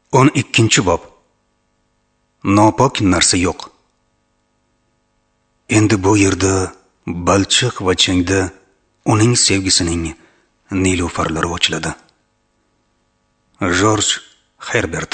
12-bob. Nopok narsa yo'q. Endi bu yerda balchiq va changda uning sevgisining nilufarlari ochiladi. Jorj Herbert.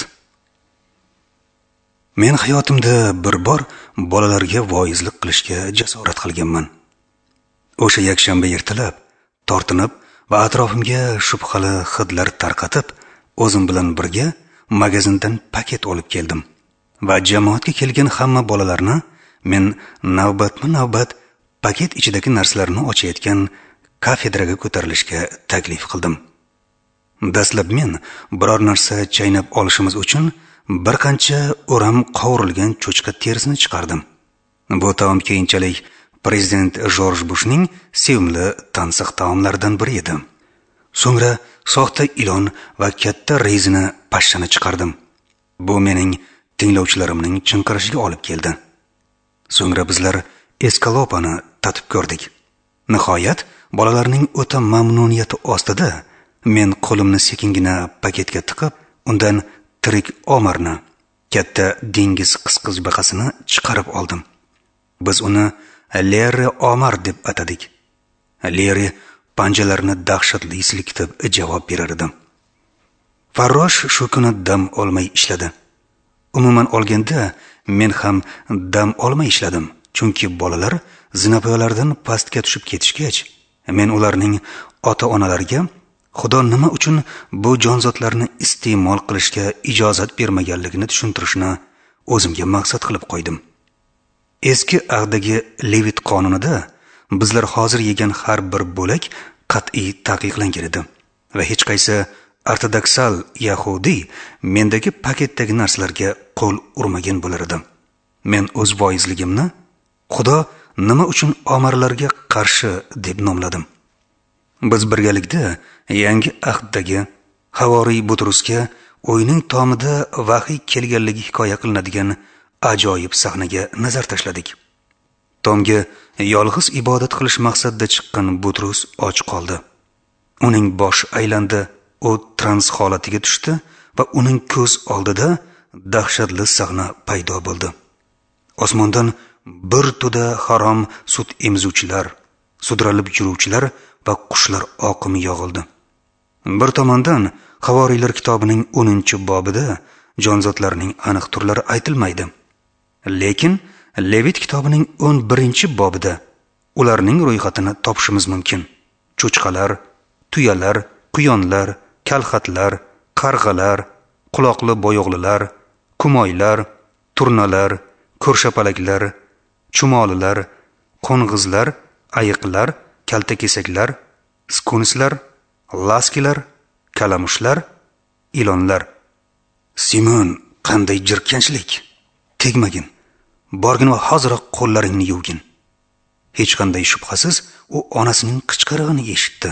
Men hayotimda bir bor bolalarga voizlik qilishga jasorat qilganman. O'sha yakshanba ertalab tortinib va atrofimga shubhali hidlar tarqatib, o'zim bilan birga magazindan paket olib keldim va jamoatga kelgan hamma bolalarni men navbatma-navbat paket ichidagi narsalarni ochayotgan kafedraga ko'tarilishga taklif qildim. Dastlab men biror narsa chaynab olishimiz uchun bir qancha o'ram qovurilgan cho'chqa terisini chiqardim. Bu taom keyinchalik prezident Jorj Bushning sevimli tansiq taomlaridan biri edi. So'ngra soxta ilon va katta rezina pashshani chiqardim. Bu mening tinglovchilarimning chinqirishiga olib keldi. So'ngra bizlar eskalopani tatib ko'rdik. Nihoyat bolalarning o'ta mamnuniyati ostida men qo'limni sekingina paketga tiqib, undan tirik omarni, katta dengiz qisqichbaqasini chiqarib oldim. Biz uni Leri Omar deb atadik. Leri panjalarini dahshatli silkitib javob berar edi. Farrosh shu kuni dam olmay ishladi. Umuman olganda men ham dam olmay ishladim, chunki bolalar zinapoyalardan pastga tushib ketishgach, men ularning ota-onalariga Xudo nima uchun bu jonzotlarni iste'mol qilishga ijozat bermaganligini tushuntirishni o'zimga maqsad qilib qo'ydim. Eski aqdagi Levit qonunida bizlar hozir yegan har bir bo'lak qat'iy taqiqlangan edi va hech qaysi ortodoksal yahudiy mendagi paketdagi narsalarga qo'l urmagan bo'lar edi. Men o'z voizligimni Xudo nima uchun omarlarga qarshi deb nomladim. Biz birgalikda yangi ahddagi Havoriy Butrusga o'yning tomida vahiy kelganligi hikoya qilinadigan ajoyib sahnaga nazar tashladik. Tomga yolg'iz ibodat qilish maqsadida chiqqan Butrus och qoldi. Uning boshi aylandi, u trans holatiga tushdi va uning ko'z oldida dahshatli sahna paydo bo'ldi. Osmondan bir to'da harom sut emzuvchilar, sudralib yuruvchilar va qushlar oqimi yog'ildi. Bir tomondan Havoriylar kitobining 10-bobida jonzotlarning aniq turlari aytilmaydi. Lekin Levit kitobining 11-bobida ularning ro'yxatini topishimiz mumkin. Cho'chqalar, tuyalar, quyonlar, kalxatlar, qarg'alar, quloqli bo'yoqlilar, kumoylar, turnalar, ko'rshapalaklar, chumolilar, qo'ng'izlar, ayiqlar, kaltakesaklar, skunslar, laskilar, kalamushlar, ilonlar. Simon, qanday jirkanchlik! Tegmagin. Borgin va hoziroq qo'llaringni yuvgin. Hech qanday shubhasiz u onasining qichqirig'ini eshitdi.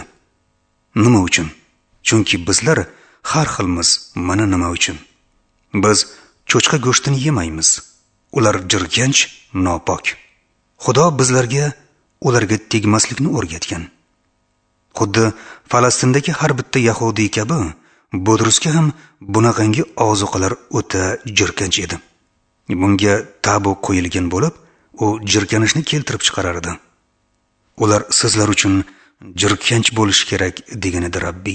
Nima uchun? Chunki bizlar har xilmiz. Mana nima uchun. Biz cho'chqa go'shtini yemaymiz. Ular jirkanch, nopok. Xudo bizlarga ularga tegmaslikni o'rgatgan. Xuddi Falastindagi har bitta yahudiy kabi Butrusga ham bunaqangi ozuqalar o'ta jirkanch edi. Bunga tabu qo'yilgan bo'lib, u jirkanishni keltirib chiqarar edi. Ular sizlar uchun jirkanch bo'lish kerak degan edi Rabbiy.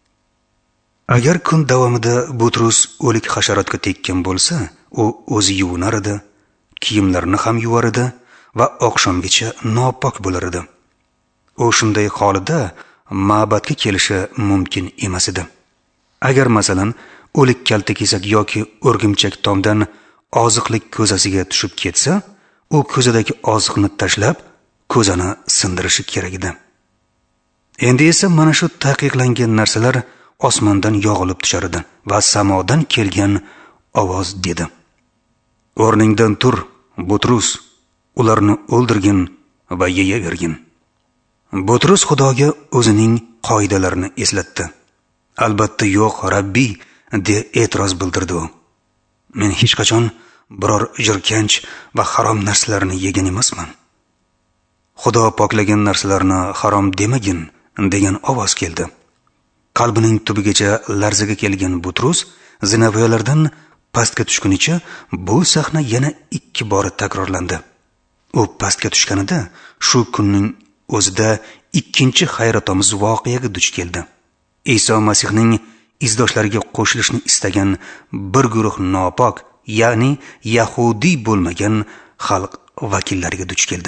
Agar kun davomida Butrus o'lik hasharotga tekkan bo'lsa, u o'zi yuvinar edi, kiyimlarini ham yuvar edi va oqshomgacha nopok bo'lar edi. U shunday holida ma'batga kelishi mumkin emas edi. Agar masalan o'lik kaltakesak yoki o'rgimchak tomdan oziqlik ko'zasiga tushib ketsa, u ko'zadagi oziqni tashlab, ko'zani sindirishi kerak edi. Endi esa mana shu taqiqlangan narsalar osmondan yog'ilib tushar edi va samodan kelgan ovoz dedi: "O'rningdan tur, Butrus, ularni o'ldirgin va yeyavergin." Butrus Xudoga o'zining qoidalarini eslatdi. "Albatta yo'q, Rabbiy", deb e'tiroz bildirdi u. "Men hech qachon biror jirkanch va harom narsalarni yegan emasman." "Xudo poklagan narsalarni harom demagin" degan ovoz keldi. Qalbining tubigacha larzaga kelgan Butrus zinapoyalardan pastga tushgunicha bu sahna yana 2 bor takrorlandi. U pastga tushganida shu kunning o'zida ikkinchi hayratomuz voqeaga duch keldi. Iso Masihning izdoshlariga qo'shilishni istagan bir guruh nopok, ya'ni yahudiy bo'lmagan xalq vakillariga duch keldi.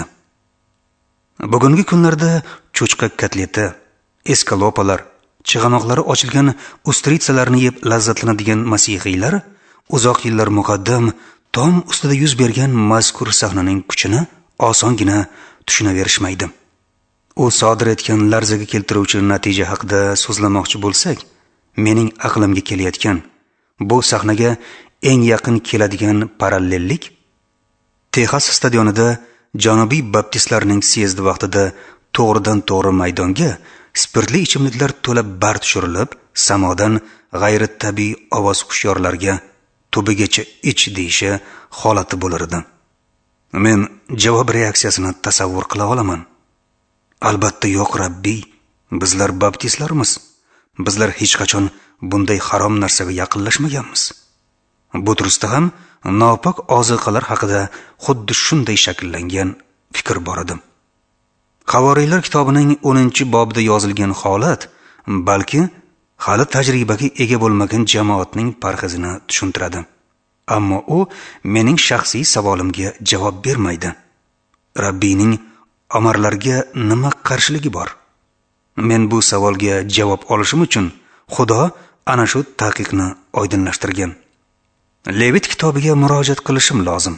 Bugungi kunlarda cho'chqa kotleti, eskalopalar, chig'anoqlari ochilgan ustritsalarni yeb lazzatlanadigan masihiylar uzoq yillar muqaddam tom ustida yuz bergan mazkur sahnaning kuchini osongina tushunaverishmaydi. U sodir etgan larzaga keltiruvchi natija haqida so'zlamoqchi bo'lsak, mening aqlimga kelayotgan bu sahnaga eng yaqin keladigan parallellik Texas stadionida Janubiy baptistlarning syezdi vaqtida to'g'ridan to'g'ri maydonga spirtli ichimliklar to'la bar tushirilib, samodan g'ayritabiiy ovoz hushyorlarga tubigacha ich deyishi holati bo'lar edi. Men javob reaksiyasini tasavvur qila olaman. Albatta yo'q, Rabbiy, bizlar baptistlarmiz. Bizlar hech qachon bunday harom narsaga yaqinlashmaganmiz. Butrusda ham nopok oziqalar haqida xuddi shunday shakllangan fikr bor edi. Havoriylar kitobining 10-bobida yozilgan holat balki hali tajribaga ega bo'lmagan jamoatning parhezini tushuntiradi. Ammo u mening shaxsiy savolimga javob bermaydi. Rabbiyning amarlarga nima qarshiligi bor? Men bu savolga javob olishim uchun Xudo ana shu taqiqni oydinlashtirgan. Levit kitobiga murojaat qilishim lozim.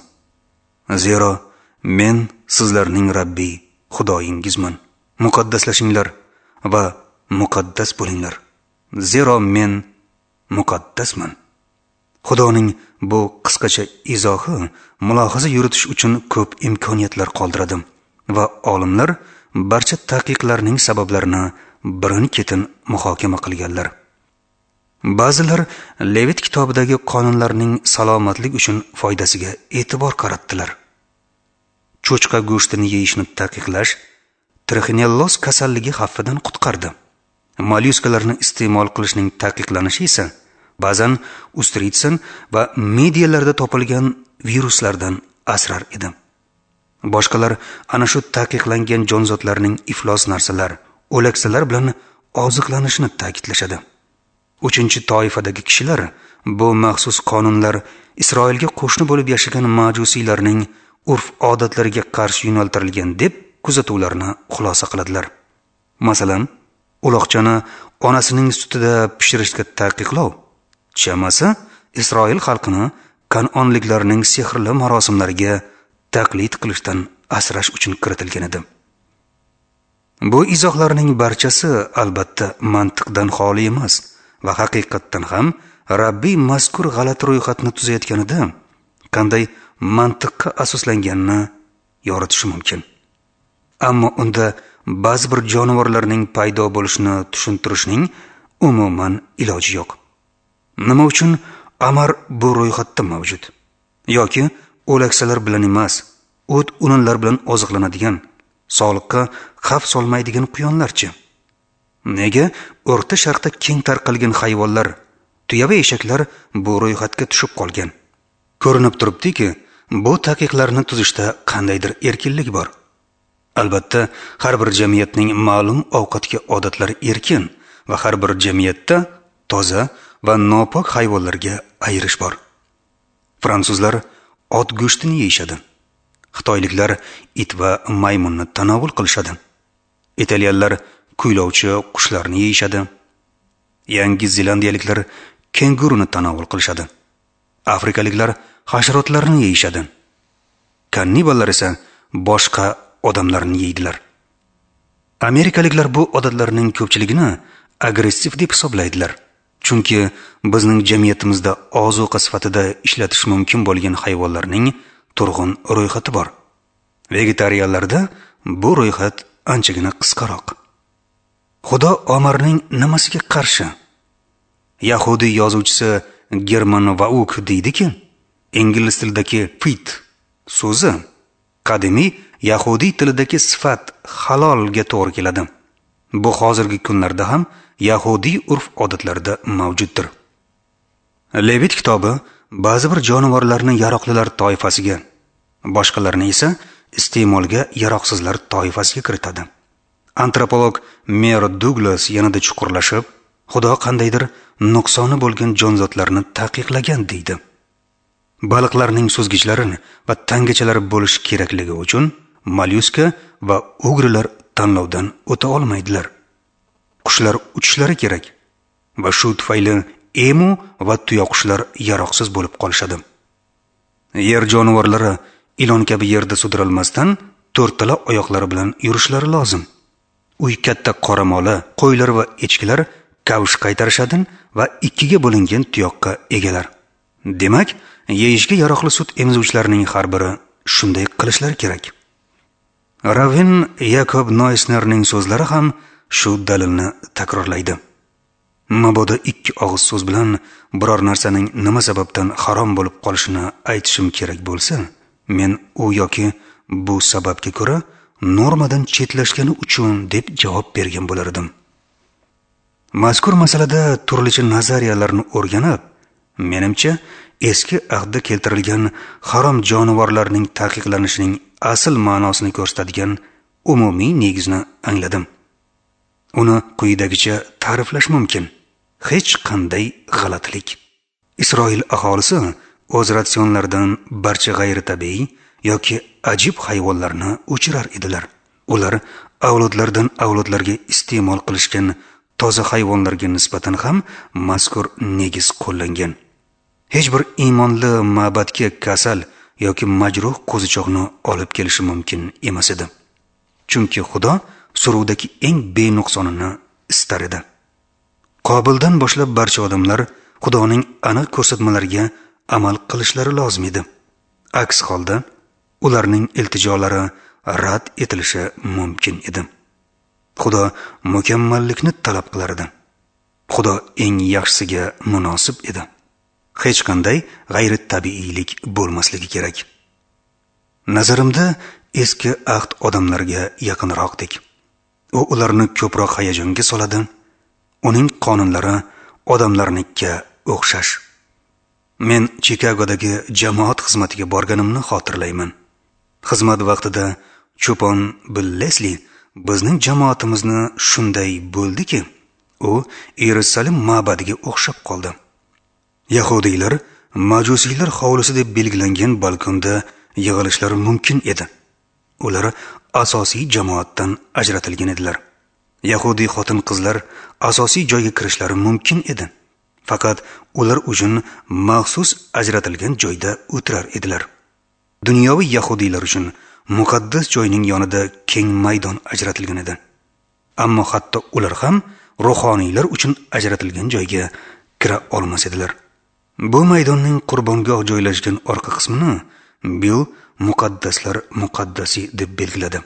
Zero men sizlarning Rabbiy Xudoyingizman. Muqaddaslashinglar va muqaddas bo'linglar. Zero men muqaddasman. Xudoning bu qisqacha izohi mulohaza yuritish uchun ko'p imkoniyatlar qoldiradi va olimlar barcha taqiqlarning sabablarini birin-ketin muhokama qilganlar. Ba'zilar Levit kitobidagi qonunlarning salomatlik uchun foydasiga e'tibor qaratdilar. Cho'chqa go'shtini yeyishni taqiqlash trixinelloz kasalligi xavfidan qutqardi. Mollyuskalarni iste'mol qilishning taqiqlanishi esa ba'zan ustritsin va medialarda topilgan viruslardan asrar edi. Boshqalar ana shu taqiqlangan jonzotlarning iflos narsalar, o'laksalar bilan oziqlanishini ta'kidlashadi. 3-toifadagi kishilar bu maxsus qonunlar Isroilga qo'shni bo'lib yashagan majusiylarning urf-odatlariga qarshi yo'naltirilgan deb kuzatuvlarni xulosa qiladilar. Masalan, uloqchani onasining sutida pishirishga taqiqlov chamasi Isroil xalqini kanonliklarning sehrli marosimlariga taqlid qilishdan asrash uchun kiritilgan edi. Bu izohlarning barchasi albatta mantiqdan xoli emas va haqiqatdan ham Rabbiy mazkur g'alati ro'yxatni tuzayotganida qanday mantiqqa asoslanganini yoritishi mumkin. Ammo unda ba'zi bir jonivorlarning paydo bo'lishini tushuntirishning umuman iloji yo'q. Nima uchun amar bu ro'yxatda mavjud? Yoki o'laksalar bilan emas, o't-o'lanlar bilan oziqlanadigan, sog'liqqa xavf solmaydigan quyonlarchi? Nega O'rta Sharqda keng tarqalgan hayvonlar, tuya va eshaklar bu ro'yxatga tushib qolgan? Ko'rinib turibdiki, bu taqiqlarni tuzishda qandaydir erkinlik bor. Albatta, har bir jamiyatning ma'lum ovqatga odatlari erkin va har bir jamiyatda toza va nopok hayvonlarga ayirish bor. Fransuzlar ot go'shtini yeyishadi. Xitoyliklar it va maymunni tanovul qilishadi. Italyanlar kuylovchi qushlarni yeyishadi. Yangi zelandiyaliklar kenguruni tanovul qilishadi. Afrikaliklar hasharotlarni yeyishadi. Kanniballar esa boshqa odamlarni yeydilar. Amerikaliklar bu odatlarning ko'pchiligini agressiv deb hisoblaydilar. Chunki bizning jamiyatimizda ozuqa sifatida ishlatish mumkin bo'lgan hayvonlarning turg'un ro'yxati bor. Vegetarianlarda bu ro'yxat anchagina qisqaroq. Xudo Omarning nimasiga qarshi? Yahudiy yozuvchisi German Vauk deydiki, ingliz tilidagi fit so'zi qadimiy yahudiy tilidagi sifat halolga to'g'ri keladi. Bu hozirgi kunlarda ham yahudiy urf-odatlarida mavjuddir. Levit kitobi ba'zi bir jonivorlarni yaroqlilar toifasiga, boshqalarini esa iste'molga yaroqsizlar toifasiga kiritadi. Antropolog Mer Douglas yanada chuqurlashib, Xudo qandaydir nuqsoni bo'lgan jonzotlarni taqiqlagan deydi. Baliqlarning so'zgichlari va tangachalari bo'lishi kerakligi uchun mollyuska va ugrilar tanlovdan o'ta olmaydilar. Qushlar uchishlari kerak va shu tufayli emu va tuyoqushlar yaroqsiz bo'lib qolishadi. Yer jonivorlari ilon kabi yerda sudralmasdan to'rttala oyoqlari bilan yurishlari lozim. Uy katta qoramola, qo'ylar va echkilar kavush qaytarishadi va ikkiga bo'lingan tuyoqqa egalar. Demak, yeyishga yaroqli sut emizuvchilarning har biri shunday qilishlari kerak. Raven Yakob Neusnerning so'zlari ham shu dalilni takrorlaydi. Mabodo ikki og'iz so'z bilan biror narsaning nima sababdan harom bo'lib qolishini aytishim kerak bo'lsa, men u yoki bu sababga ko'ra normadan chetlashgani uchun deb javob bergan bo'lardim. Mazkur masalada turlicha nazariyalarni o'rganib, menimcha eski ahdda keltirilgan harom jonivorlarning taqiqlanishining asl ma'nosini ko'rsatadigan umumiy negizni angladim. Uni quyidagicha ta'riflash mumkin. Hech qanday g'alatilik. Isroil aholisi o'z ratsionlaridan barcha g'ayritabiiy yoki ajib hayvonlarni o'chirar edilar. Ular avlodlardan avlodlarga iste'mol qilishgan toza hayvonlarga nisbatan ham mazkur negiz qo'llangan. Hech bir iymonli ma'badga kasal yoki majruh qo'zichoqni olib kelishi mumkin emas edi. Chunki Xudo suruvdagi eng benuqsonini istar edi. Qobildan boshlab barcha odamlar Xudoning aniq ko'rsatmalariga amal qilishlari lozim edi. Aks holda ularning iltijolari rad etilishi mumkin edi. Xudo mukammallikni talab qilar edi. Xudo eng yaxshisiga munosib edi. Hech qanday g'ayritabiiylik bo'lmasligi kerak. Nazarimda eski ahd odamlarga yaqinroqdik. U ularni ko'proq hayajonga soladi. Uning qonunlari odamlarnikka o'xshash. Men Chikagodagi jamoat xizmatiga borganimni xotirlayman. Xizmat vaqtida cho'pon Bill Leslie bizning jamoatimizni shunday bo'ldiki, u Yerusalim ma'badiga o'xshab qoldi. Yahudiylar majusiylar hovlisi deb belgilangan balkonda yig'ilishlari mumkin edi. Ular asosiy jamoatdan ajratilgan edilar. Yahudiy xotin-qizlar asosiy joyga kirishlari mumkin edi. Faqat ular uchun maxsus ajratilgan joyda o'tirar edilar. Dunyoviy yahudiylar uchun muqaddas joyning yonida keng maydon ajratilgan edi. Ammo hatto ular ham ruhoniylar uchun ajratilgan joyga kira olmas edilar. Bu maydonning qurbongoh joylashgan orqa qismini Bill muqaddaslar muqaddasi deb belgiladi.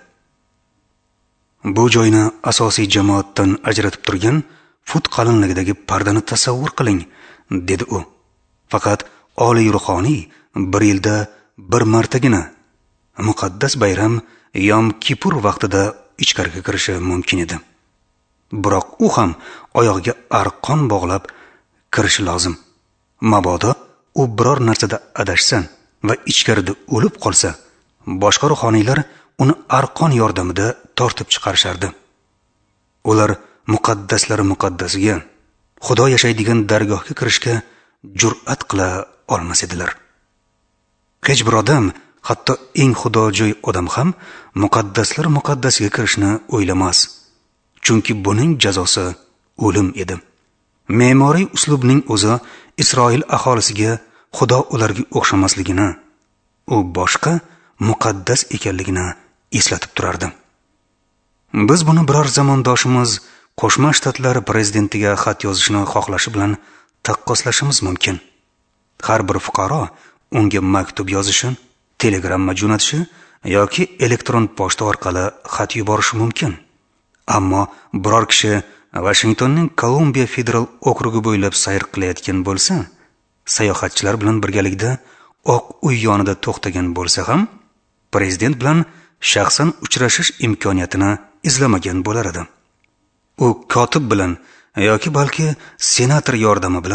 Bu joyni asosiy jamoatdan ajratib turgan fut qalinligidagi pardani tasavvur qiling, dedi u. Faqat oliy ruhoniy bir yilda bir martagina muqaddas bayram Yom Kipur vaqtida ichkariga kirishi mumkin edi. Biroq u ham oyog'iga arqon bog'lab kirishi lozim. Mabodo u biror narsada adashsa va ichkarida o'lib qolsa, boshqa ruhoniylar uni arqon yordamida tortib chiqarishardi. Ular muqaddaslari muqaddasiga, Xudo yashaydigan dargohga kirishga jur'at qila olmas edilar. Hech bir odam, hatto eng xudojo'y odam ham muqaddaslar muqaddasiga kirishni o'ylamas. Chunki buning jazosi o'lim edi. Me'moriy uslubning o'zi Isroil aholisiga Xudo ularga o'xshamasligini, u boshqa muqaddas ekanligini eslatib turardi. Biz buni biror zamondoshimiz Qo'shma Shtatlar prezidentiga xat yozishni xohlashi bilan taqqoslashimiz mumkin. Har bir fuqaro unga maktub yozishi, telegramma jo'natishi yoki elektron pochta orqali xat yuborishi mumkin. Ammo biror kishi Washingtonning Kolumbiya federal okrugi bo'ylab sayr qilayotgan bo'lsa, sayohatchilar bilan birgalikda Oq uy yonida to'xtagan bo'lsa ham, prezident bilan shaxsan uchrashish imkoniyatini izlamagan bo'lar edi. U kotib bilan yoki balki senator yordami bilan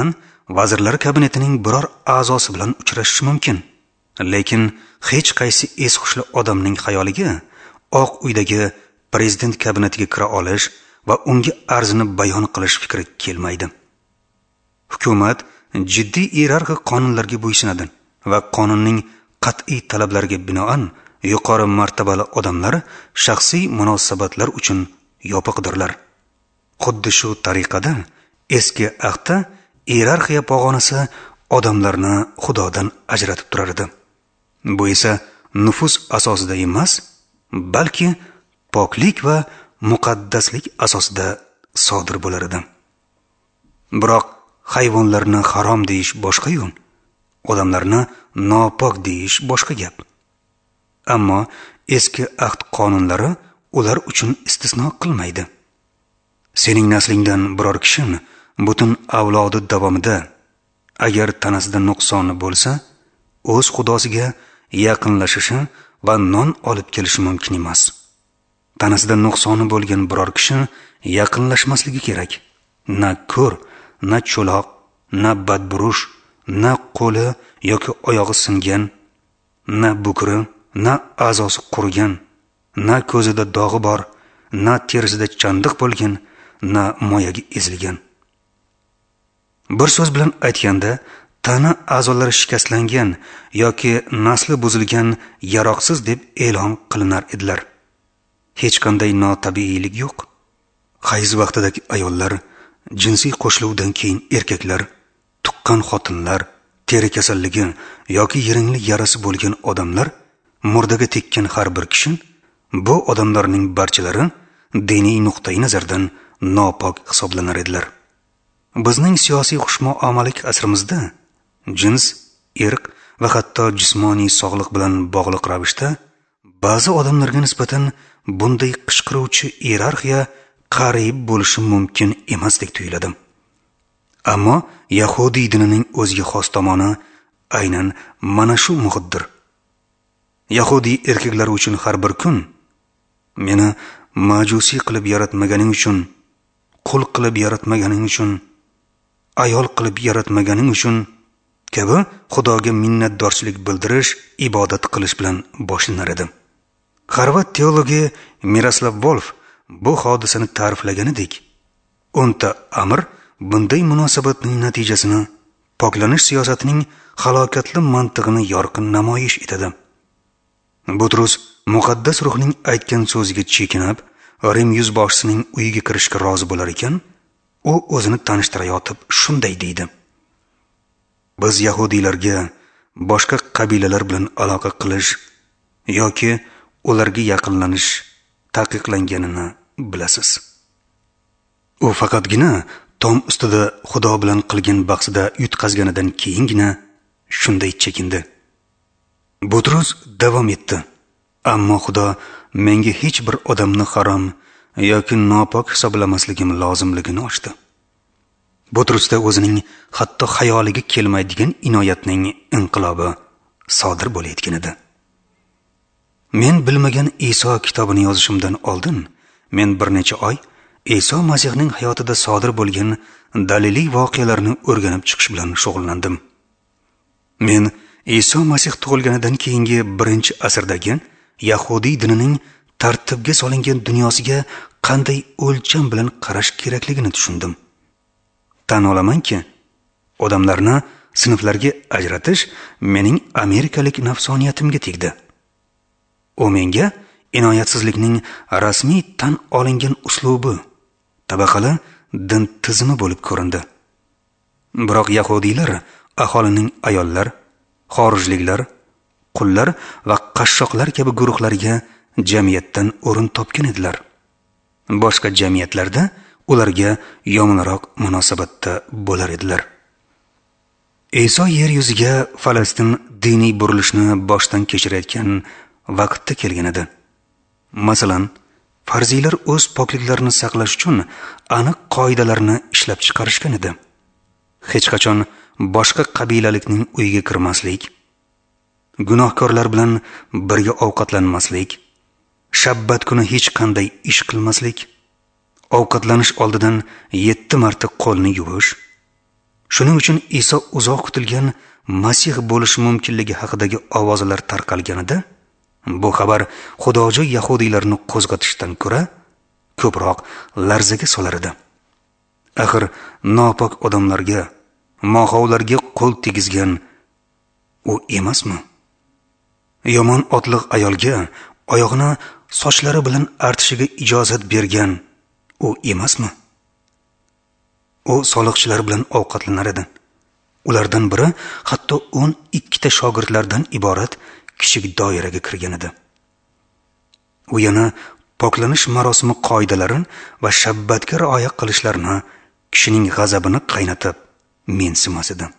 vazirlar kabinetining biror a'zosi bilan uchrashishi mumkin, lekin hech qaysi eshushli odamning xayoliga Oq uydagi prezident kabinetiga kira olish va unga arzini bayon qilish fikri kelmaydi. Hukumat jiddiy iyerarxik qonunlarga bo'ysunadi va qonunning qat'iy talablariga binoan yuqori martabali odamlar shaxsiy munosabatlar uchun yopiqdirlar. Xuddi shu tariqada eski ahdda iyerarxiya pog'onasi odamlarni Xudodan ajratib turar edi. Bu esa nufuz asosida emas, balki poklik va muqaddaslik asosida sodir bo'lar edi. Biroq hayvonlarni harom deyish boshqa-yu, odamlarni nopok deyish boshqa gap. Ammo eski ahd qonunlari ular uchun istisno qilmaydi. Sening naslingdan biror kishi butun avlodi davomida agar tanasida nuqsoni bo'lsa, o'z xudosiga yaqinlashishi va non olib kelishi mumkin emas. Tanasida nuqsoni bo'lgan biror kishi yaqinlashmasligi kerak. Na ko'r, na cho'loq, na badburush, na qo'li yoki oyog'i singan, na bukri, na a'zosi qurigan, na ko'zida dog'i bor, na terisida chandiq bo'lgan, na moyaga ezilgan. Bir so'z bilan aytganda, tana a'zolari shikastlangan yoki nasli buzilgan yaroqsiz deb e'lon qilinar edilar. Hech qanday notabiiylik yo'q. Hayz vaqtidagi ayollar, jinsiy qo'shiluvdan keyin erkaklar, tuqqan xotinlar, teri kasalligi yoki yiringli yarasi bo'lgan odamlar, murdaga tekkan har bir kishi, bu odamlarning barchalari diniy nuqtai nazardan nopok hisoblanar edilar. Bizning siyosiy xushmuomalalik asrimizda jins, irq va hatto jismoniy sog'liq bilan bog'liq ravishda ba'zi odamlarga nisbatan bunday qishqiruvchi iyerarxiya qariyb bo'lishi mumkin emasdek tuyuladi. Ammo Yahudiy dinining o'ziga xos tomoni aynan mana shu muhitdir. Yahudiy erkaklar uchun har bir kun meni majusiy qilib yaratmaganing uchun, qul qilib yaratmaganing uchun, ayol qilib yaratmaganing uchun kabi Xudoga minnatdorchilik bildirish, ibodat qilish bilan boshlanar edi. Xorvat teologi Miroslav Volf bu hodisani ta'riflaganidek, 10 ta amr bunday munosabatning natijasini, poklanish siyosatining halokatli mantig'ini yorqin namoyish etadi. Butrus muqaddas ruhning aytgan so'ziga chekinib, Rim yuzboshisining uyiga kirishga rozi bo'lar ekan, u o'zini tanishtirayotib shunday deydi: Biz yahudiylarga boshqa qabilalar bilan aloqa qilish yoki ularga yaqinlanish taqiqlanganini bilasiz. U faqatgina tom ustida Xudo bilan qilgan bahsida yutqazganidan keyingina shunday chekindi. Butrus davom etdi: Ammo Xudo menga hech bir odamni harom yoki nopok hisoblamasligim lozimligini ochdi. Butrusda o'zining hatto xayoliga kelmaydigan inoyatning inqilobi sodir bo'layotgan edi. Men bilmagan Iso kitobini yozishimdan oldin, men bir necha oy Iso Masihning hayotida sodir bo'lgan daliliy voqealarni o'rganib chiqish bilan shug'ullandim. Men Iso Masih tug'ilganidan keyingi 1-asrdagi Yahudiy dinining tartibga solingan dunyosiga qanday o'lcham bilan qarash kerakligini tushundim. Tan olamanki, odamlarni sinflarga ajratish mening amerikalik nafsoniyatimga tegdi. U menga inoyatsizlikning rasmiy tan olingan uslubi, tabaqali din tizimi bo'lib ko'rindi. Biroq yahudiylar aholining ayollar, xorijliklar, qullar va qashshoqlar kabi guruhlariga jamiyatdan o'rin topgan edilar. Boshqa jamiyatlarda ularga yomonroq munosabatda bo'lar edilar. Iso yer yuziga Falastin diniy burilishni boshdan kechirayotgan vaqtda kelgan edi. Masalan, farziylar o'z pokliklarini saqlash uchun aniq qoidalarni ishlab chiqarishgan edi. Hech qachon boshqa qabilalikning uyiga kirmaslik, gunohkorlar bilan birga ovqatlanmaslik, shabbat kuni hech qanday ish qilmaslik, ovqatlanish oldidan 7 marta qo'lni yuvish, Shuning uchun Iso uzoq kutilgan Masih bo'lishi mumkinligi haqidagi ovozlar tarqalganida, bu xabar xudojo'y yahudiylarni qo'zg'atishdan ko'ra ko'proq larzaga solar edi. Axir nopok odamlarga, mohovlarga qo'l tegizgan u emasmi? Yomon otliq ayolga oyog'ini sochlari bilan artishiga ijozat bergan u emasmi? U soliqchilar bilan ovqatlanar edi. Ulardan biri hatto 12 ta shogirdlardan iborat kichik doiraga kirgan edi. U yana poklanish marosimi qoidalari va shabbatga rioya qilishlarni kishining g'azabini qaynatib mensimas edi.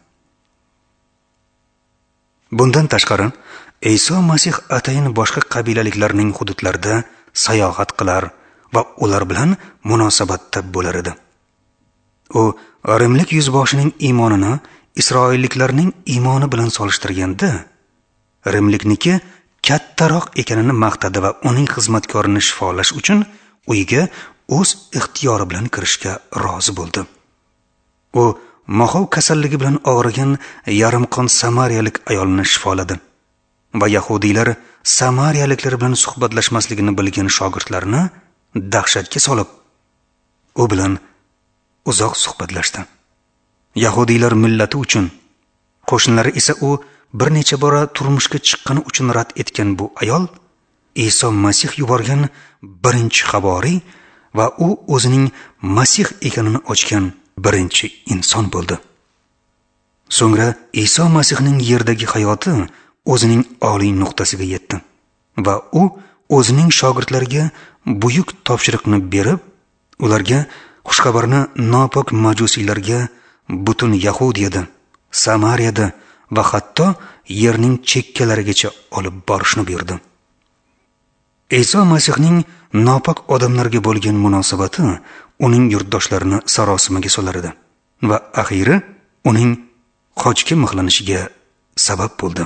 Bundan tashqari, Iso Masih atayin boshqa qabilaliklarning hududlarida sayohat qilar va ular bilan munosabatda bo'lar edi. U rimlik yuzboshining iymonini isroilliklarning iymoni bilan solishtirganda, rimlikniki kattaroq ekanini maqtadi va uning xizmatkorini shifolash uchun uyiga o'z ixtiyori bilan kirishga rozi bo'ldi. U mohov kasalligi bilan og'rigan yarimqon samariyalik ayolni shifoladi va yahudiylar samariyaliklar bilan suhbatlashmasligini bilgan shogirdlarni dahshatga solib, u bilan uzoq suhbatlashdi. Yahudiylar millati uchun, qo'shnilari esa u bir necha bora turmushga chiqqani uchun rad etgan bu ayol Iso Masih yuborgan birinchi xabari va u o'zining Masih ekanini ochgan birinchi inson bo'ldi. So'ngra Iso Masihning yerdagi hayoti o'zining oliy nuqtasiga yetdi va u o'zining shogirdlariga buyuk topshiriqni berib, ularga xushxabarni nopok majusiylarga butun Yahudiyada, Samariyada va hatto yerning chekkalarigacha olib borishni buyurdi. Iso Masihning nopok odamlarga bo'lgan munosabati uning yurtdoshlarini sarosimaga solar edi va axiri uning qochga mixlanishiga sabab bo'ldi.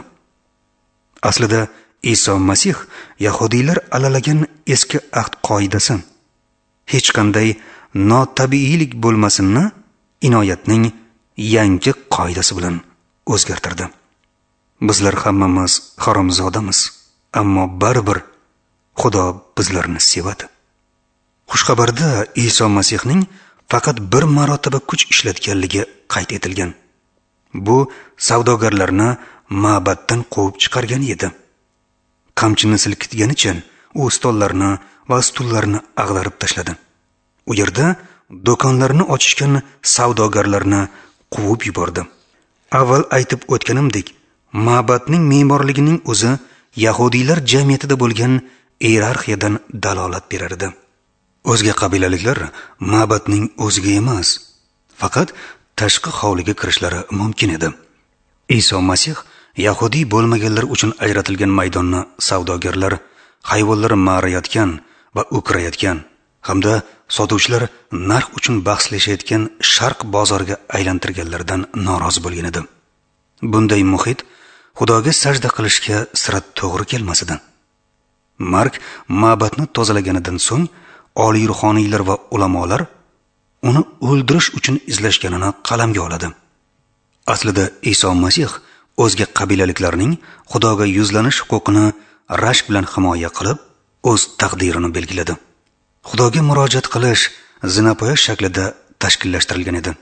Aslida Iso Masih yahudiylar alalagan eski ahd qoidasi, hech qanday notabiiylik bo'lmasinni inoyatning yangi qoidasi bilan o'zgartirdi. Bizlar hammamiz haromzodamiz, ammo baribir Xudo bizlarni sevadi. Xushxabarda Iso Masihning faqat bir marotaba kuch ishlatganligi qayd etilgan. Bu savdogarlarni ma'batdan quvib chiqargan edi. Qamchini silkitganicha u stollarni va stullarni ag'darib tashladi. U yerda do'konlarni ochishgan savdogarlarni quvib yubordi. Avval aytib o'tganimdek, ma'batning me'morligining o'zi yahudiylar jamiyatida bo'lgan iyerarxiyadan dalolat berardi. O'zga qabilaliklar ma'batning o'ziga emas, faqat tashqi hovliga kirishlari mumkin edi. Iso Masih yahudiy bo'lmaganlar uchun ajratilgan maydonni savdogarlar, hayvonlar ma'rayotgan va o'kirayotgan hamda sotuvchilar narx uchun bahslashayotgan sharq bozoriga aylantirganlardan norozi bo'lgan edi. Bunday muhit Xudoga sajda qilishga sira to'g'ri kelmas edi. Mark ma'batni tozalaganidan so'ng oliy ruhoniylar va ulamolar uni o'ldirish uchun izlashganini qalamga oladi. Aslida Iso Masih o'zga qabilaliklarning Xudoga yuzlanish huquqini rashk bilan himoya qilib, o'z taqdirini belgiladi. Xudoga murojaat qilish zinapoya shaklida tashkillashtirilgan edi.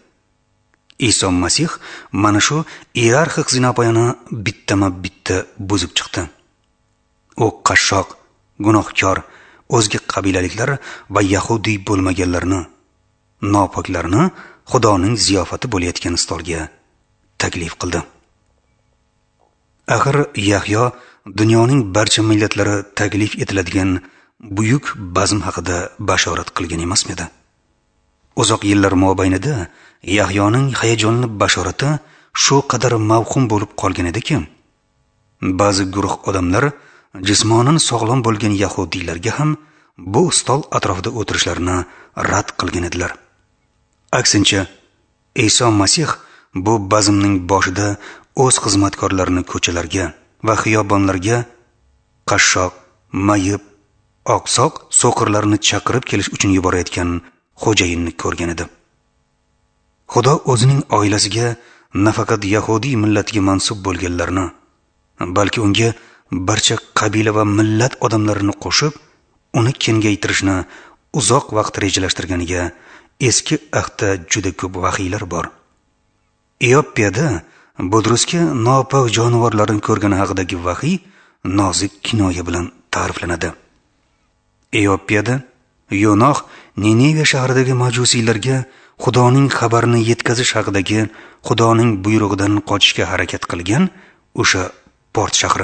Iso Masih mana shu iyerarxik zinapoyani bittama-bitta buzib chiqdi. U qashshoq, gunohkor, o'zga qabilaliklar va yahudiy bo'lmaganlarni, nopoklarni Xudoning ziyofati bo'layotgan stolga taklif qildi. Axir Yahyo dunyoning barcha millatlari taklif etiladigan buyuk bazm haqida bashorat qilgan emasmidi? Uzoq yillar mobaynida Yahyoning hayajonli bashorati shu qadar mavhum bo'lib qolgan ediki, ba'zi guruh odamlar jismonan sog'lom bo'lgan yahudiylarga ham bu stol atrofida o'tirishlarini rad qilgan edilar. Aksincha, Iso Masih bu bazmning boshida o'z xizmatkorlarini ko'chalarga va xiyobonlarga qashshoq, mayib, oqsoq so'qirlarni chaqirib kelish uchun yuborayotgan xo'jayinni ko'rgan edi. Xudo o'zining oilasiga nafaqat Yahudiy millatiga mansub bo'lganlarni, balki unga barcha qabila va millat odamlarini qo'shib, uni kengaytirishni uzoq vaqt rejalashtirganiga eski ahdda juda ko'p vahiylar bor. Eopiyada Budrusga nopok jonivorlarni ko'rgani haqidagi vahiy nozik kinoya bilan ta'riflanadi. Eopiyada Yonox Ninive shahridagi majusiylarga Xudoning xabarini yetkazish haqidagi Xudoning buyrug'idan qochishga harakat qilgan o'sha port shahri.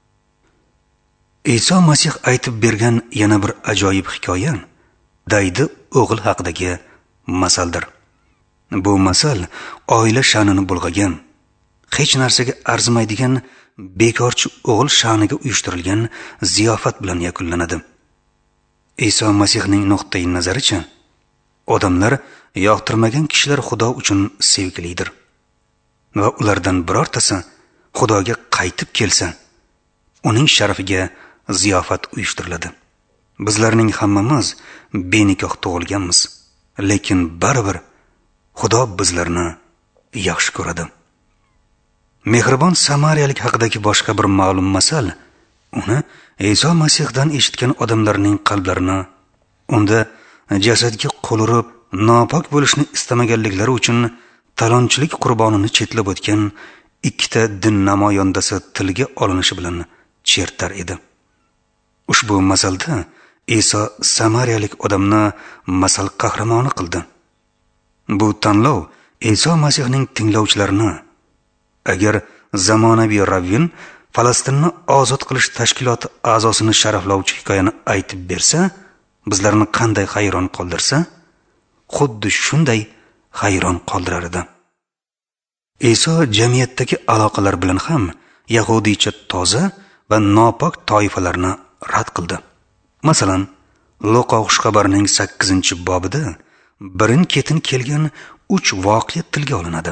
Iso Masih aytib bergan yana bir ajoyib hikoya Daydi o'g'il haqidagi masaldir. Bu masal oila sha'nini bulg'agan, hech narsaga arzimaydigan bekorchi o'g'il sha'niga uyushtirilgan ziyofat bilan yakunlanadi. Iso Masihning nuqtai nazaricha, odamlar yoqtirmagan kishilar Xudo uchun sevgilidir va ulardan birortasi Xudoga qaytib kelsa, uning sharafiga ziyofat uyushtiriladi. Bizlarning hammamiz benikoh tug'ilganmiz, lekin baribir Xudo bizlarni yaxshi ko'radi. Mehribon samariyalik haqidagi boshqa bir ma'lum masal uni Iso Masihdan eshitgan odamlarning qalblarini unda jasadga qo'l urib nopok bo'lishni istamaganliklari uchun talonchilik qurbonini chetlab o'tgan ikkita din namoyandasi tilga olinishi bilan chertar edi. Ushbu masalda Iso samariyalik odamni masal qahramoni qildi. Bu tanlov Iso Masihning tinglovchilarini agar zamonaviy ravvin Falastinni ozod qilish tashkiloti a'zosini sharaflovchi hikoyani aytib bersa, bizlarni qanday hayron qoldirsa, xuddi shunday hayron qoldirar edi. Iso jamiyatdagi aloqalar bilan ham yahudiycha toza va nopok toifalarni rad qildi. Masalan, Luqa xushxabarining 8-bobida birin-ketin kelgan 3 voqea tilga olinadi.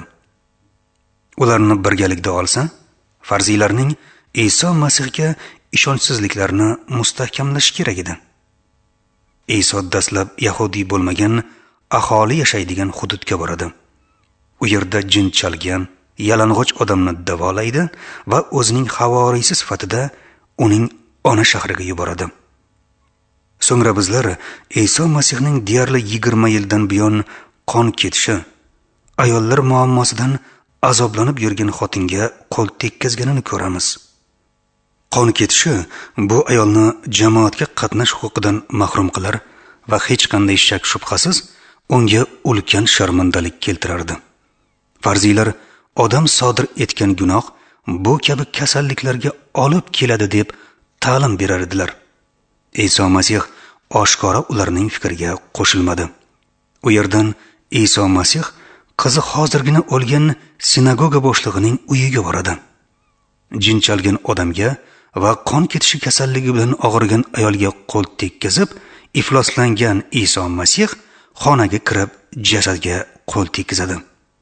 Ularni birgalikda olsa, farziylarning Iso Masihga ishonchsizliklarini mustahkamlash kerak edi. Iso dastlab yahudiy bo'lmagan aholi yashaydigan hududga boradi. U yerda jin chalgan, yalang'och odamni davolaydi va o'zining havoriysi sifatida uning ona shahriga yuboradi. So'ngra bizlar Iso Masihning deyarli 20 yildan buyon qon ketishi, ayollar muammosidan azoblanib yurgan xotinga qo'l tekkazganini ko'ramiz. Qon ketishi bu ayolni jamoatga qatnash huquqidan mahrum qilar va hech qanday shak shubhasiz unga ulkan sharmandalik keltirardi. Farziylar odam sodir etgan gunoh bu kabi kasalliklarga olib keladi deb ta'lim berar edilar. Iso Masih oshkora ularning fikriga qo'shilmadi. U yerdan Iso Masih qizi hozirgina o'lgan sinagoga boshlig'ining uyiga boradi. Jin chalgan odamga va qon ketishi kasalligi bilan og'rigan ayolga qo'l tekkazib, ifloslangan Iso Masih xonaga kirib jasadga qo'l tekkizadi.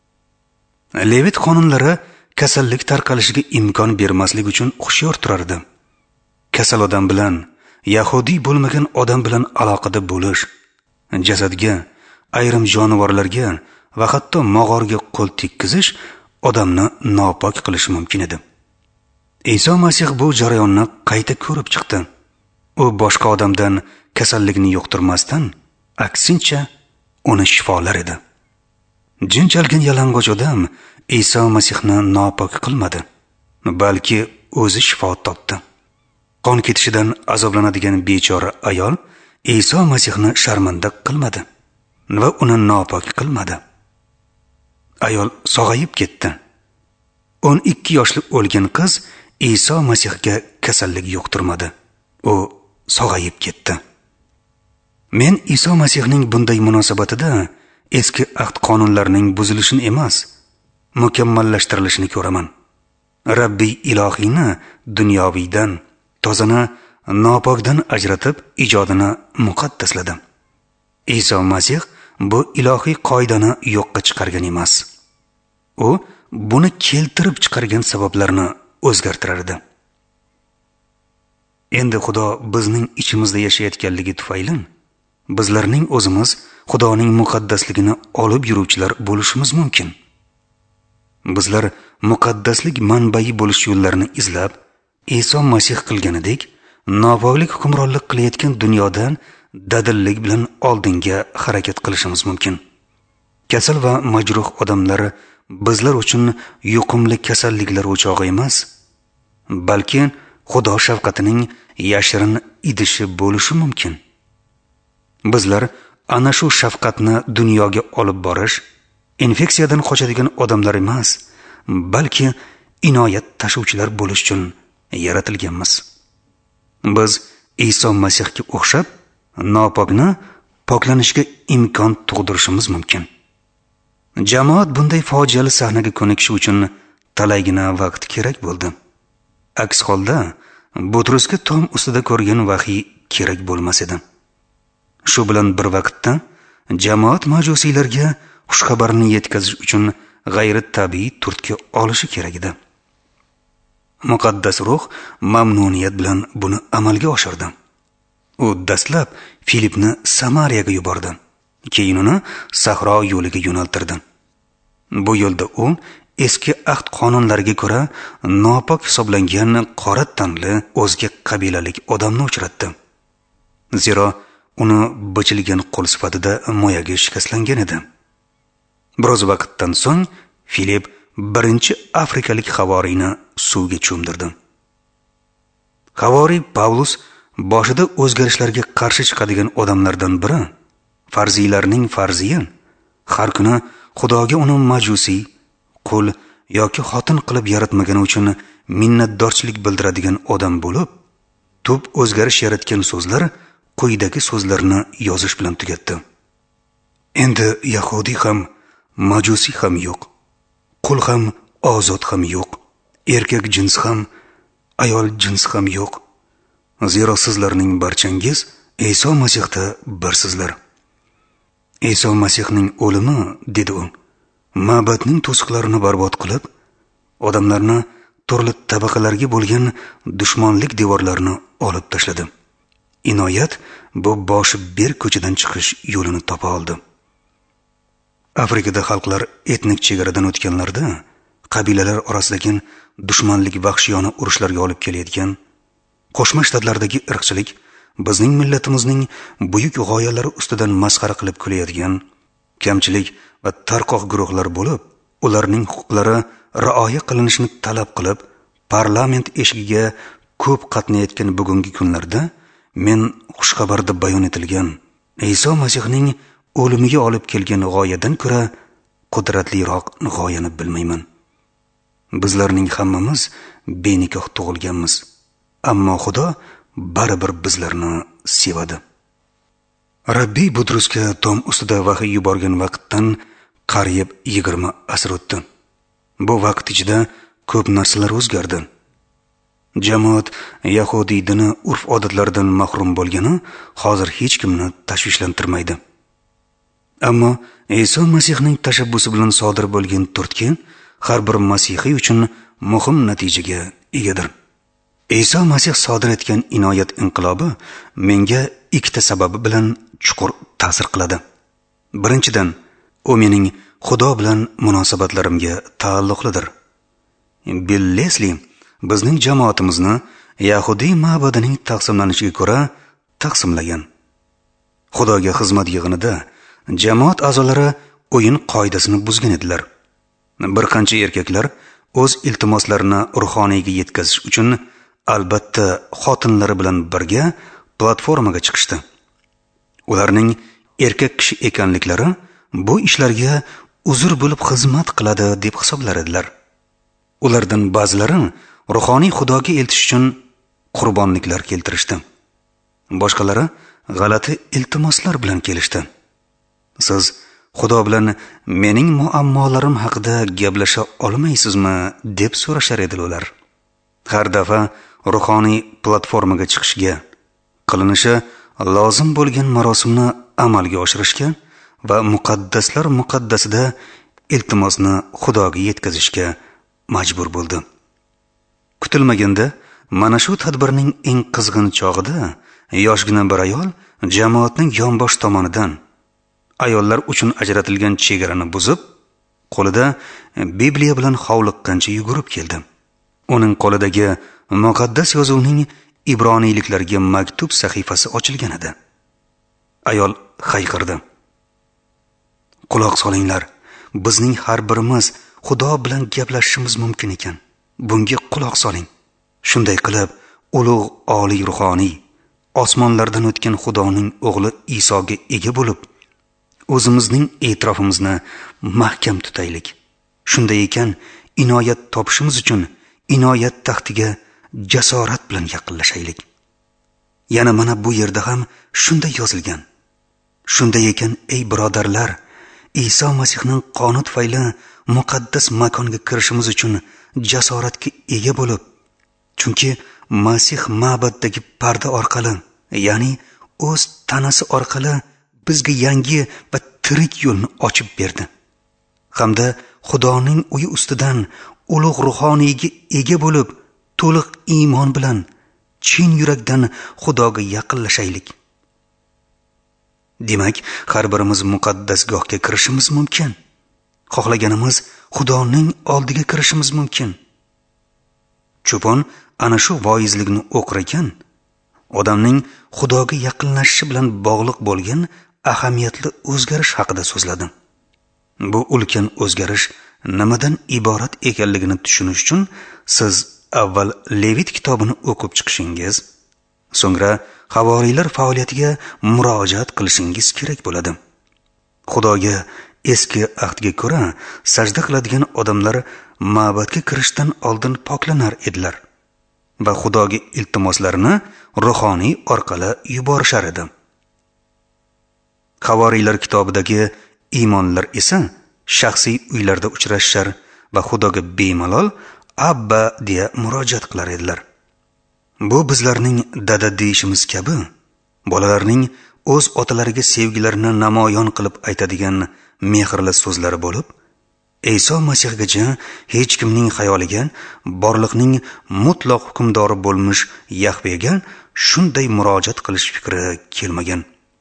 Levit qonunlari kasallik tarqalishiga imkon bermaslik uchun hushyor turardi. Kasal odam bilan, yahudiy bo'lmagan odam bilan aloqada bo'lish, jasadga, ayrim jonivorlarga va hatto mog'orga qo'l tekkizish odamni nopok qilishi mumkin edi. Iso Masih bu jarayonni qayta ko'rib chiqdi. U boshqa odamdan kasallikni yuqtirmasdan, aksincha uni shifolar edi. Jin chalgan yalang'och odam Iso Masihni nopok qilmadi, balki o'zi shifo topdi. Qon ketishidan azoblanadigan bechora ayol Iso Masihni sharmanda qilmadi va uni nopok qilmadi. Ayol sog'ayib ketdi. 12 yoshli o'lgan qiz Iso Masihga kasallik yuqtirmadi. U sog'ayib ketdi. Men Iso Masihning bunday munosabatida eski ahd qonunlarining buzilishini emas, mukammallashtirilishini ko'raman. Rabbiy ilohiyni dunyoviydan, tozani nopokdan ajratib ijodini muqaddasladi. Iso Masih bu ilohiy qoidani yo'qqa chiqargan emas. U buni keltirib chiqargan sabablarni o'zgartirardi. Endi Xudo bizning ichimizda yashayotganligi tufayli bizlarning o'zimiz Xudoning muqaddasligini olib yuruvchilar bo'lishimiz mumkin. Bizlar muqaddaslik manbai bo'lish yo'llarini izlab, Iso Masih qilganidek, nopoklik hukmronlik qilayotgan dunyodan dadillik bilan oldinga harakat qilishimiz mumkin. Kasal va majruh odamlar bizlar uchun yuqumli kasalliklar o'chog'i emas, balki Xudo shafqatining yashirin idishi bo'lishi mumkin. Bizlar ana shu shafqatni dunyoga olib borish, infeksiyadan qochadigan odamlar emas, balki inoyat tashuvchilar bo'lish uchun yaratilganmiz. Biz Iso Masihga o'xshab nopokni poklanishga imkon tug'dirishimiz mumkin. Jamoat bunday fojiali sahnaga ko'nikishi uchun talaygina vaqt kerak bo'ldi. Aks holda Butrusga tom ustida ko'rgan vahiy kerak bo'lmas edi. Shu bilan bir vaqtda jamoat majusiylarga xushxabarni yetkazish uchun g'ayri-tabiiy turtki olishi kerak edi. Muqaddas ruh mamnuniyat bilan buni amalga oshirdi. U dastlab Filipni Samariyaga yubordi, keyin uni sahro yo'liga yo'naltirdi. Bu yo'lda u eski ahd qonunlariga ko'ra nopok hisoblangan qora tanli o'zga qabilalik odamni uchratdi. Zero uni bichilgan qo'l sifatida moyaga shikastlangan edi. Biroz vaqtdan so'ng Filip birinchi afrikalik havoriyni suvga cho'mdirdi. Havoriy Pavlus boshida o'zgarishlarga qarshi chiqadigan odamlardan biri, farziylarning farziyi, har kuni Xudoga uni majusiy, qul yoki xotin qilib yaratmagani uchun minnatdorchilik bildiradigan odam bo'lib, tub o'zgarish yaratgan so'zlar quyidagi so'zlarni yozish bilan tugatdi. Endi Yahudi ham, majusiy ham yo'q, qul ham, ozod ham yo'q, erkak jins ham, ayol jins ham yo'q. Zero sizlarning barchangiz Iso Masihda birsizlar. Iso Masihning o'limi, dedi u, ma'batning to'siqlarini barbod qilib, odamlarni turli tabaqalarga bo'lgan dushmanlik devorlarini olib tashladi. Inoyat bu boshi ber ko'chadan chiqish yo'lini topa oldi. Afrikada xalqlar etnik chegaradan o'tganlarda qabilalar orasidagi dushmanlik vahshiyona urushlarga olib kelayotgan, Qo'shma Shtatlardagi irqchilik bizning millatimizning buyuk g'oyalari ustidan masxara qilib kulayotgan kamchilik va tarqoq guruhlar bo'lib, ularning huquqlari rioya qilinishini talab qilib, parlament eshigiga ko'p qatnayotgan bugungi kunlarda men xushxabarda bayon etilgan Iso Masihning o'limiga olib kelgan g'oyadan ko'ra qudratliroq g'oyani bilmayman. Bizlarning hammamiz benikoh tug'ilganmiz, ammo Xudo baribir bizlarni sevadi. Rabbiy Butrusga tom ustida vahiy yuborgan vaqtdan qariyb 20 asr o'tdi. Bu vaqt ichida ko'p narsalar o'zgardi. Jamoat Yahudiy dini urf-odatlaridan mahrum bo'lgani hozir hech kimni tashvishlantirmaydi. Ammo Iso Masihning tashabbusi bilan sodir bo'lgan turtki har bir masihiy uchun muhim natijaga egadir. Iso Masih sodir etgan inoyat inqilobi menga ikkita sababi bilan chuqur ta'sir qiladi. Birinchidan, u mening Xudo bilan munosabatlarimga taalluqlidir. Bill Leslie bizning jamoatimizni Yahudiy ma'badining taqsimlanishiga ko'ra taqsimlagan. Xudoga xizmat yig'inida jamoat a'zolari o'yin qoidasini buzgan edilar. Bir qancha erkaklar o'z iltimoslarini ruhoniyga yetkazish uchun albatta xotinlari bilan birga platformaga chiqishdi. Ularning erkak kishi ekanliklari bu ishlarga uzr bo'lib xizmat qiladi deb hisoblar edilar. Ulardan ba'zilari ruhoniy Xudoga eltish uchun qurbonliklar keltirishdi. Boshqalari g'alati iltimoslar bilan kelishdi. Siz Xudo bilan mening muammolarim haqida gaplasha olmaysizmi deb so'rashar edilar ular. Har daf'a ruhoniy platformaga chiqishga, qilinishi lozim bo'lgan marosimni amalga oshirishga va muqaddaslar muqaddasida iltimosni Xudoga yetkazishga majbur bo'ldi. Kutilmaganda mana shu tadbirning eng qizg'in chog'ida yoshgina bir ayol jamoatning yonbosh tomonidan, ayollar uchun ajratilgan chegarani buzib, qo'lida Bibliya bilan hovliqqancha yugurib keldi. Uning qo'lidagi muqaddas yozuvning ibroniyliklarga maktub sahifasi ochilgan edi. Ayol hayqirdi. Quloq solinglar, bizning har birimiz Xudo bilan gaplashishimiz mumkin ekan. Bunga quloq soling. Shunday qilib, ulug' oliy ruhoniy osmonlardan o'tgan Xudoning o'g'li Isoga ega bo'lib, o'zimizning e'tirofimizni mahkam tutaylik. Shunday ekan, inoyat topishimiz uchun inoyat taxtiga jasorat bilan yaqinlashaylik. Yana mana bu yerda ham shunday yozilgan. Shunday ekan, ey birodarlar, Iso Masihning qoni tufayli muqaddas makonga kirishimiz uchun jasoratga ega bo'lib, chunki Masih ma'baddagi parda orqali, ya'ni o'z tanasi orqali bizga yangi va tirik yo'lni ochib berdi. Hamda Xudoning uyi ustidan ulug' ruhoniyga ega bo'lib, to'liq iymon bilan chin yurakdan Xudoga yaqinlashaylik. Demak, har birimiz muqaddasgohga kirishimiz mumkin. Xohlaganimiz Xudoning oldiga kirishimiz mumkin. Cho'pon ana shu voizlikni o'qir ekan, odamning Xudoga yaqinlashishi bilan bog'liq bo'lgan ahamiyatli o'zgarish haqida so'zladi. Bu ulkan o'zgarish nimadan iborat ekanligini tushunish uchun siz avval Levit kitobini o'qib chiqishingiz, so'ngra havoriylar faoliyatiga murojaat qilishingiz kerak bo'ladi. Xudoga eski ahdga ko'ra sajda qiladigan odamlar ma'badga kirishdan oldin poklanar edilar va Xudoga iltimoslarini ruhoniy orqali yuborishar edi. Havoriylar kitobidagi iymonlar esa shaxsiy uylarda uchrashar va Xudoga bemalol Abba deya murojaat qilar edilar. Bu bizlarning dada deyishimiz kabi bolalarning o'z otalariga sevgilarini namoyon qilib aytadigan mehrli so'zlari bo'lib, Iso Masihgacha hech kimning xayoliga borliqning mutlaq hukmdori bo'lmish Yahvega shunday murojaat qilish fikri kelmagan.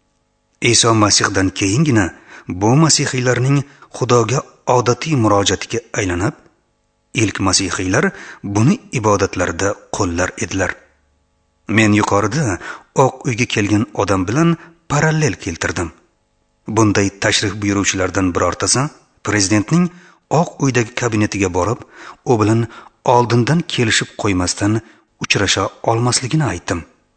Iso Masihdan keyingina bu masihiylarning Xudoga odatiy murojaatiga aylanib, ilk masihiylar buni ibodatlarida qo'llar edilar. Men yuqorida Oq uyga kelgan odam bilan parallel keltirdim. Bunday tashrif buyuruvchilardan birortasi prezidentning Oq uydagi kabinetiga borib, u bilan oldindan kelishib qo'ymasdan uchrasha olmasligini aytdim.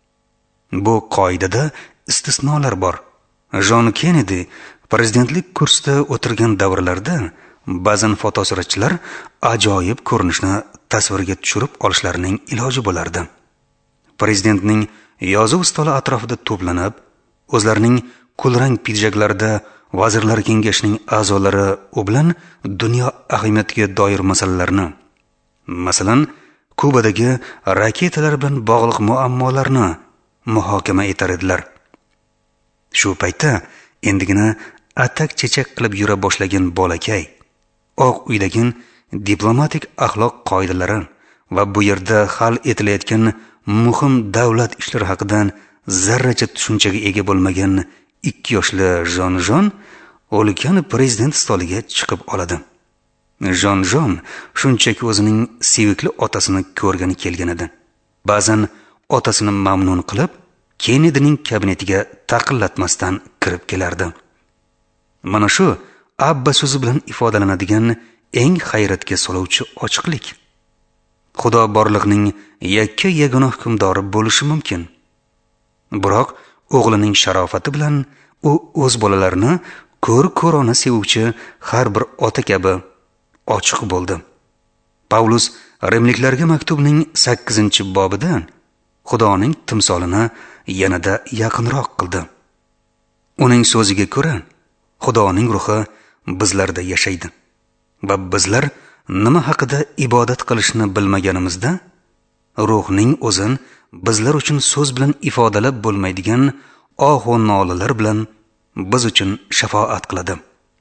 Bu qoidada istisnolar bor. John Kennedy prezidentlik kursida o'tirgan davrlarda ba'zan fotosuratchilar ajoyib ko'rinishni tasvirga tushirib olishlarining iloji bo'lardi. Prezidentning yozuv stoli atrofida to'planib, o'zlarining kulrang pidjaklarida vazirlar kengashining a'zolari u bilan dunyo ahamiyatiga doir masalalarni, masalan, Kubadagi raketalar bilan bog'liq muammolarni muhokama etar edilar. Shu paytda endigina atak-chechak qilib yura boshlagan bolakay Oq uydagi diplomatik axloq qoidalari va bu yerda hal etilayotgan muhim davlat ishlari haqidan zarracha tushunchaga ega bo'lmagan 2 yoshli Jon o'lgan prezident stoliga chiqib oladi. Jon shunchaki o'zining sevikli otasini ko'rgani kelgan edi. Ba'zan otasini mamnun qilib, Kennedyning kabinetiga taqillatmasdan kirib kelardi. Mana shu Abba so'zi bilan ifodalanadigan eng hayratga soluvchi ochiqlik. Xudo borliqning yakka yagona hukmdori bo'lishi mumkin. Biroq o'g'lining sharofati bilan u o'z bolalarini ko'r-ko'rona sevuvchi har bir ota kabi ochiq bo'ldi. Pavlus Rimliklarga maktubning 8-bobida Xudoning timsolini yanada yaqinroq qildi. Uning so'ziga ko'ra, Xudoning ruhi bizlarda yashaydi va bizlar nima haqida ibodat qilishni bilmaganimizda, ruhning o'zin bizlar uchun so'z bilan ifodalab bo'lmaydigan ohu nolalar bilan biz uchun shafoat qiladi.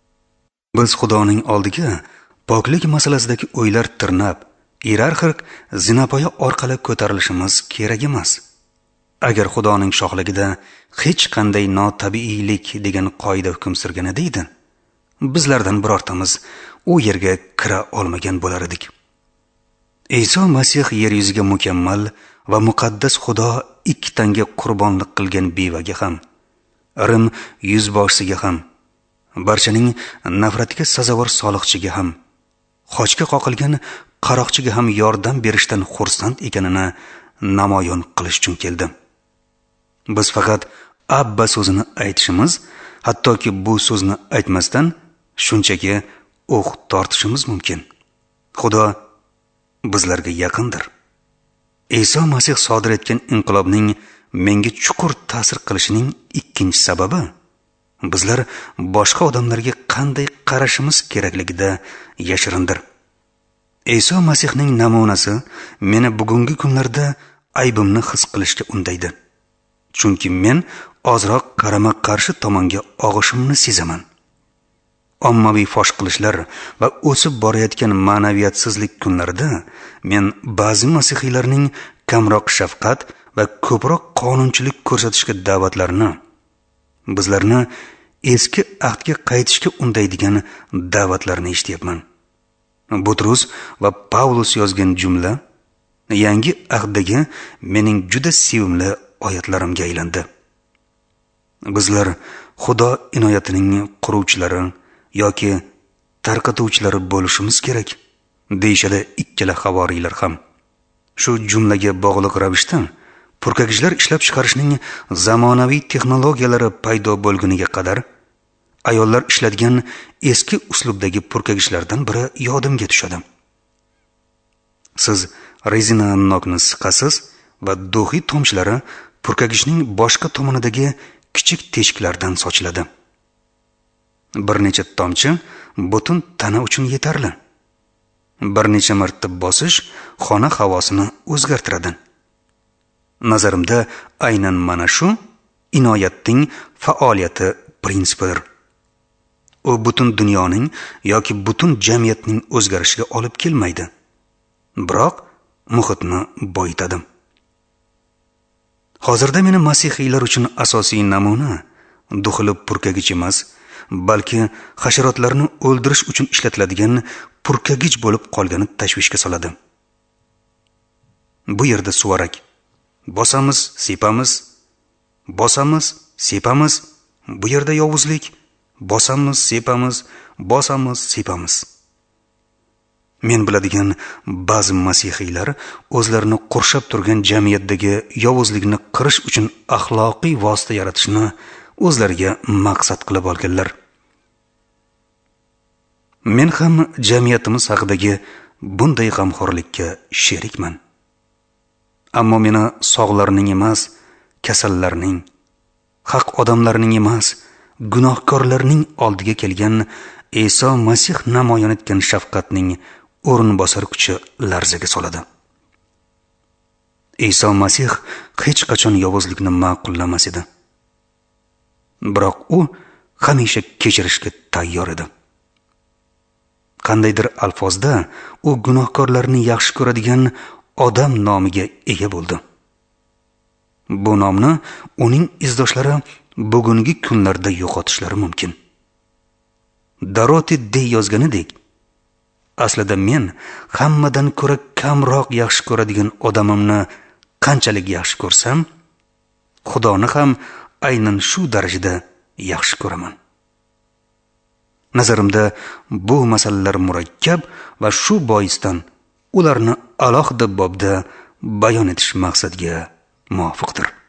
Biz Xudoning oldiga poklik masalasidagi o'ylar tirnab, iyerarxik zinapoya orqali ko'tarilishimiz kerak emas. agar Xudoning shohligida hech qanday notabiiylik degan qoida hukm surganida edi, bizlardan birortamiz u yerga kira olmagan bo'lar edik. Iso Masih yer yuziga mukammal va muqaddas Xudo ikki tanga qurbonlik qilgan bevaga ham, Rim yuzboshisiga ham, barchaning nafratiga sazovor soliqchiga ham, xochga qoqilgan qaroqchiga ham yordam berishdan xursand ekanini namoyon qilish uchun keldi. Biz faqat Abba so'zini aytishimiz, hattoki bu so'zni aytmasdan shunchaki o'q tortishimiz mumkin. Xudo bizlarga yaqindir. Iso Masih sodir etgan inqilobning menga chuqur ta'sir qilishining ikkinchi sababi bizlar boshqa odamlarga qanday qarashimiz kerakligida yashirindir. Iso Masihning namunasi meni bugungi kunlarda aybimni his qilishga undaydi. Chunki men ozroq qarama-qarshi tomonga og'ishimni sezaman. Ommaviy fosh qilishlar va o'sib borayotgan ma'naviyatsizlik kunlarida men ba'zi masihiylarning kamroq shafqat va ko'proq qonunchilik ko'rsatishga da'vatlarini, bizlarni eski ahdga qaytishga undaydigan da'vatlarni eshityapman. Butrus va Pavlus yozgan jumla yangi ahddagi mening juda sevimli oyatlarimga aylandi. Bizlar Xudo inoyatining quruvchilari yoki tarqatuvchilari bo'lishimiz kerak, deyishadi ikkala havoriylar ham. Shu jumlaga bog'liq ravishda purkagichlar ishlab chiqarishning zamonaviy texnologiyalari paydo bo'lguniga qadar ayollar ishlatgan eski uslubdagi purkagichlardan biri yodimga tushadi. Siz rezina nokni siqasiz va do'xiy tomchilari purkagichning boshqa tomonidagi kichik teshiklardan sochiladi. Bir necha tomchi butun tana uchun yetarli. Bir necha marta bosish xona havosini o'zgartiradi. Nazarimda aynan mana shu inoyatning faoliyati prinsipidir. U butun dunyoning yoki butun jamiyatning o'zgarishiga olib kelmaydi, biroq muhitni boyitadi. Hozirda meni masihiylar uchun asosiy namuna duxili purkagich emas, balki hasharotlarni o'ldirish uchun ishlatiladigan purkagich bo'lib qolgani tashvishga soladi. Bu yerda suvarak bosamiz, sepamiz, bosamiz, sepamiz. Bu yerda yovuzlik bosamiz, sepamiz, bosamiz, sepamiz. Men biladigan ba'zi masihiylar o'zlarini qurshab turgan jamiyatdagi yovuzlikni qirish uchun axloqiy vosita yaratishni o'zlariga maqsad qilib olganlar. Men ham jamiyatimiz haqidagi bunday g'amxo'rlikka sherikman. Ammo meni sog'larning emas, kasallarning, haq odamlarning emas, gunohkorlarning oldiga kelgan Iso Masih namoyon etgan shafqatning o'rin bosar kuchi larzaga soladi. Iso Masih hech qachon yovuzlikni ma'qullamas edi. Biroq u hamisha kechirishga tayyor edi. Qandaydir alfozda u gunohkorlarni yaxshi ko'radigan odam nomiga ega bo'ldi. Bu nomni uning izdoshlari bugungi kunlarda yo'qotishlari mumkin. Daroti dey yozganidek, aslida men hammadan ko'ra kamroq yaxshi ko'radigan odamimni qanchalik yaxshi ko'rsam, Xudoni ham aynan shu darajada yaxshi ko'raman. Nazarimda bu masalalar murakkab va shu boisdan ularni alohida bobda bayon etish maqsadga muvofiqdir.